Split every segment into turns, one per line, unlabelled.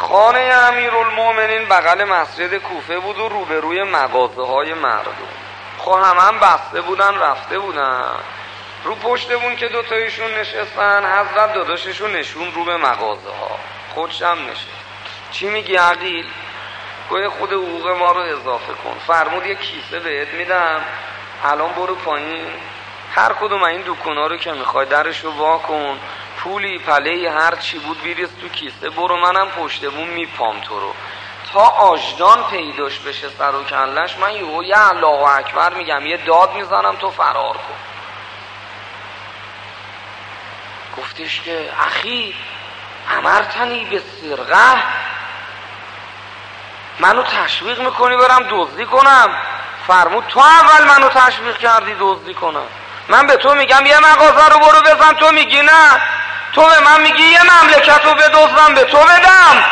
خانه امیرالمومنین بغل مسجد کوفه بود و روبروی مغازه های مردم. خب هم بسته بودن رفته بودن. رو پشت بون که دوتایشون نشستن، حضرت داداششون نشون رو به مغازه ها، خودشم نشست. چی میگی عقیل؟ گویا خود حقوق ما رو اضافه کن. فرمود یه کیسه بهت میدم، الان برو پایین، هر کدوم این دکونا رو که میخوای درشو وا کن، پولی پلهی هر چی بود بیریز تو کیسه، برو منم پشت بون میپام تو رو تا آجدان پیداش بشه سر و کلش، من یه الله اکبر میگم، یه داد میزنم تو فرار کن. گفتش که اخی امرتنی به سرقه، منو تشویق میکنی برم دزدی کنم؟ فرمود تو اول منو تشویق کردی دزدی کنم. من به تو میگم یه مغازه رو برو بزن، تو میگی نه. تو به من میگی یه مملکت رو بدزدم به تو بدم.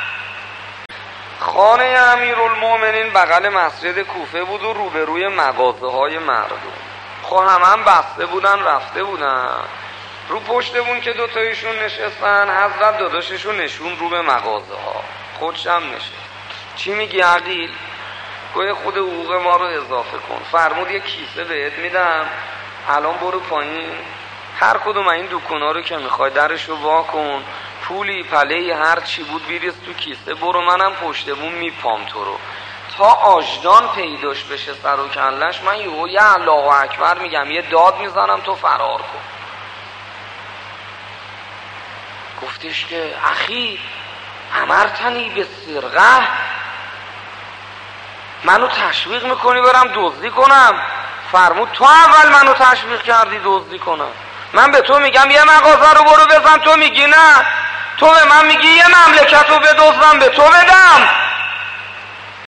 خانه امیرالمومنین بغل مسجد کوفه بود و روبروی مغازه های مردم. خب هم بسته بودن رفته بودن. رو پشت بون که دوتایشون نشستن، حضرت داداششون نشون رو به مغازه ها، خودشم نشست. چی میگی عقیل؟ گویا خود حقوق ما رو اضافه کن. فرمود یه کیسه بهت میدم، الان برو پایین، هر کدوم این دکونا رو که میخوای درشو وا کن، پولی پلهی هر چی بود بیریز تو کیسه، برو منم پشت بون میپام تو رو تا آجدان پیداش بشه سر و کلش، من یه الله اکبر میگم، یه داد میزنم تو فرار کن. گفتش که اخی امرتنی به سرقه، منو تشویق میکنی برم دزدی کنم؟ فرمود تو اول منو تشویق کردی دزدی کنم. من به تو میگم یه مغازه رو برو بزن، تو میگی نه. تو به من میگی یه مملکت رو بدزدم به تو بدم.